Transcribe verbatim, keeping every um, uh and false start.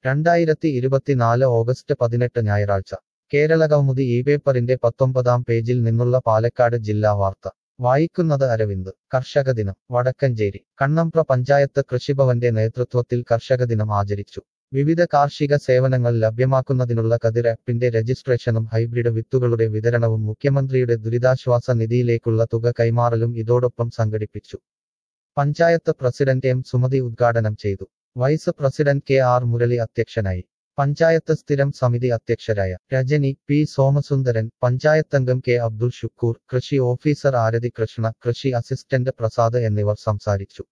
രണ്ടായിരത്തി ഇരുപത്തിനാല് ഓഗസ്റ്റ് പതിനെട്ട് ഞായറാഴ്ച കേരളകൗമുദി ഈ പേപ്പറിന്റെ പത്തൊമ്പതാം പേജിൽ നിന്നുള്ള പാലക്കാട് ജില്ലാ വാർത്ത വായിക്കുന്നത് അരവിന്ദ് കർഷകദിനം വടക്കഞ്ചേരി കണ്ണമ്പ്ര പഞ്ചായത്ത് കൃഷിഭവന്റെ നേതൃത്വത്തിൽ കർഷകദിനം ആചരിച്ചു വിവിധ കാർഷിക സേവനങ്ങൾ ലഭ്യമാക്കുന്നതിനുള്ള കതിർ ആപ്പിന്റെ രജിസ്ട്രേഷനും ഹൈബ്രിഡ് വിത്തുകളുടെ വിതരണവും മുഖ്യമന്ത്രിയുടെ ദുരിതാശ്വാസ നിധിയിലേക്കുള്ള തുക കൈമാറലും ഇതോടൊപ്പം സംഘടിപ്പിച്ചു പഞ്ചായത്ത് പ്രസിഡന്റ് എം സുമതി ഉദ്ഘാടനം ചെയ്തു vice president K R Murali അധ്യക്ഷനായി പഞ്ചായത്ത് സ്ഥിരം സമിതി അധ്യക്ഷരായ രജനി പി സോമസുന്ദരൻ പഞ്ചായത്തംഗം കെ അബ്ദുൾ ഷുക്കൂർ കൃഷി ഓഫീസർ ആരതി കൃഷ്ണ കൃഷി അസിസ്റ്റന്റ് പ്രസാദ് എന്നിവർ സംസാരിച്ചു